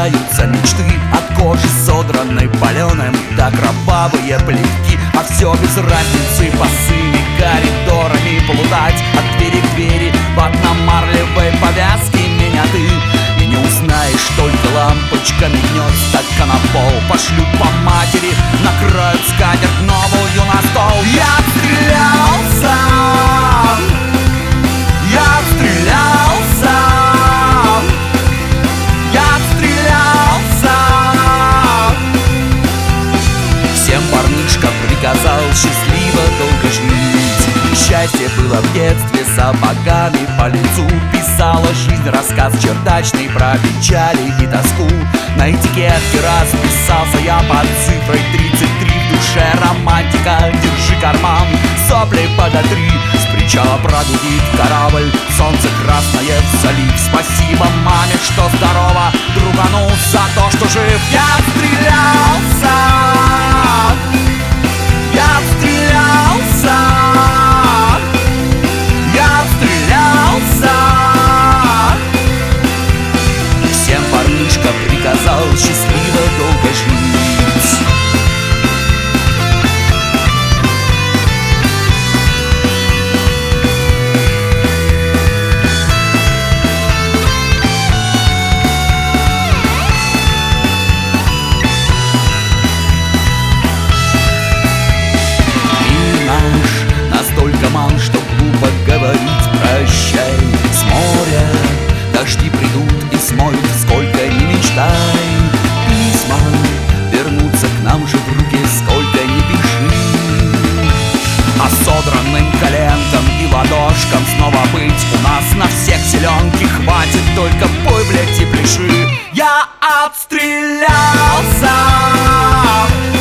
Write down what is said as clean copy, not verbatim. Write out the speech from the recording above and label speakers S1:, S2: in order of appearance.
S1: рождаются мечты от кожи содранной паленым до кровавые плевки. А все без разницы, босыми коридорами плутать от двери к двери в одномарлевой повязке. Меня ты и не узнаешь, только лампочка мигнет, стакан на пол пошлю по матери, накроют скатерть новую на стол. Я отстрелялся, я отстрелялся, я отстрелялся. Всем парнишка приказал счастливо долго жить. Счастье было в детстве, сапогами по лицу писала жизнь, рассказ чердачный про печали и тоску. На этикетке расписался я под цифрой 33. В душе романтика, держи карман, сопли подотри. С причала прогудит корабль, солнце красное в залив. Спасибо маме, что здорово, другану за то, что жив. Я отстрелялся, я отстрелялся, я отстрелялся. Всем парнишка приказал счастливо долго жить. Настолько мал, что глупо говорить прощай. С моря дожди придут и смоют, сколько ни мечтай. Письма вернутся к нам же в руки, сколько ни пиши. А содранным коленкам и ладошкам снова быть у нас на всех селенки хватит, только пой, блядь, и пляши. Я отстрелялся,